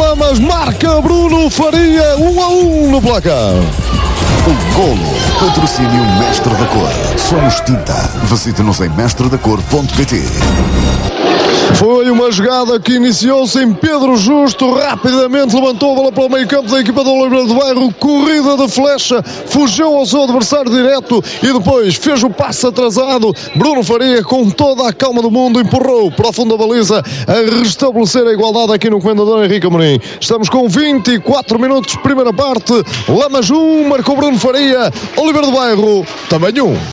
Lamas, marca Bruno Faria, 1-1 no placar. O golo, patrocínio Mestre da Cor. Somos tinta. Visite-nos em mestredacor.pt. Foi uma jogada que iniciou-se em Pedro Justo, rapidamente levantou a bola para o meio campo da equipa do Oliveira do Bairro, corrida de flecha, fugiu ao seu adversário direto e depois fez o passe atrasado. Bruno Faria, com toda a calma do mundo, empurrou para o fundo da baliza a restabelecer a igualdade aqui no Comendador Henrique Amorim. Estamos com 24 minutos, primeira parte. Lamas 1, marcou Bruno Faria, Oliveira do Bairro também 1.